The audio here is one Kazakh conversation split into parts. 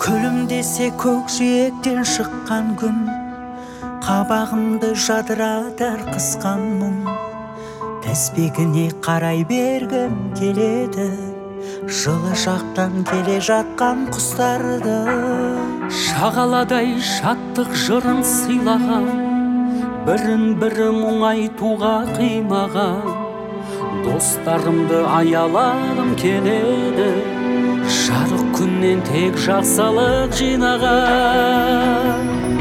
Күлімдесе көкжиектен шыққан күн, қабағымды жадыратар қысқан мұң. Тәспегіне қарай бергім келеді, жылы жақтан келе жатқан құстарды. Шағаладай шаттық жырын сыйлаған, бірін-бірі мұңайтуға қимаған. Достарымды аялағым келеді, жарық күннен тек жақсылық жинаған.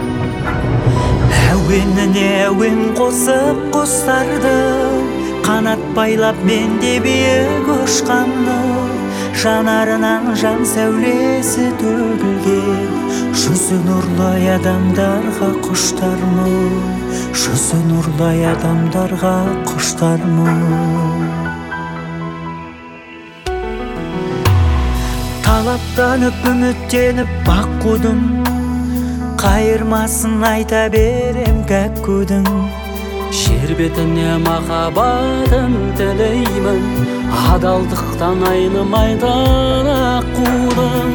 Әуеніне әуен қосып құстарды, қанат байлап мен де биік ұшқанды. Жанарынан жан сәулесі төгілген, жүзі нұрлай адамдарға құштармын, жүзі нұрлай адамдарға құштармын. Талаптанып үміттеніп бақ қудым, қайырмасын айта берем кәккудің. Жер бетіне махаббатын тілеймін, адалдықтан айнымайтын аққудың.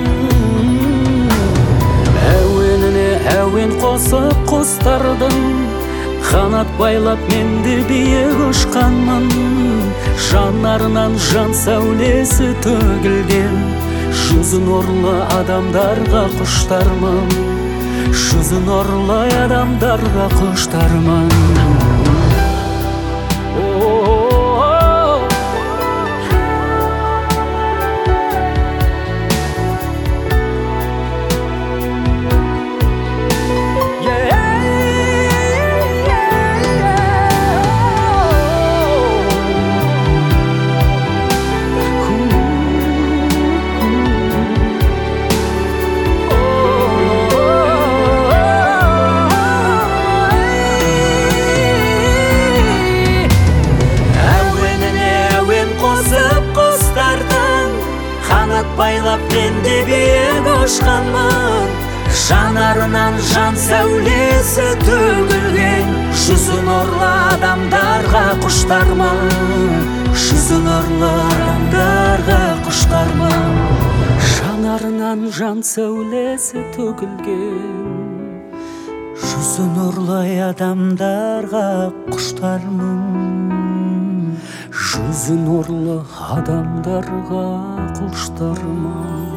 Әуеніне әуен қосып құстардың, қанат байлап мен де биік ұшқанмын. Жанарынан жан сәулесі төгілген, жүзі нұрлы адамдарға құштармын, жүзі нұрлы адамдарға құштармын. Байлап мен де биік ұшқанмын, жанарынан жан сәулесі төгілген, жүзі нұрлы адамдарға құштармын, жүзі нұрлы адамдарға құштармын. Жанарынан жан сәулесі төгілген, жүзі нұрлы адамдарға құштармын, жүзі нұрлы адамдарға құштармын.